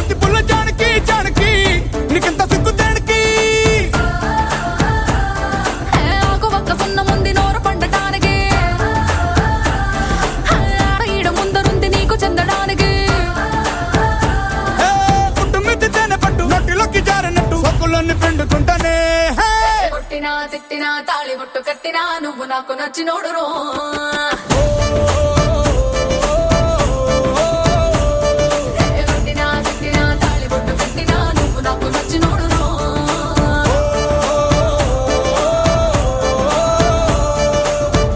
బంతి పుల్ల జానకి జానకి నీకెంత సిగ్గు దేనికి ఆకు ఒక్క సున్న ముందు నోరు పండటానికి ఈడ ముందరుంది నీకు చెందడానికి పుట్టు మిద్ది తేనె పట్టు నొట్టిలోకి జారినట్టు సొక్కులన్నీ పిండుకుంటానే కొట్టినా తిట్టినా తాళి బొట్టు కట్టినా నువ్వు నాకు నచ్చినోడు రో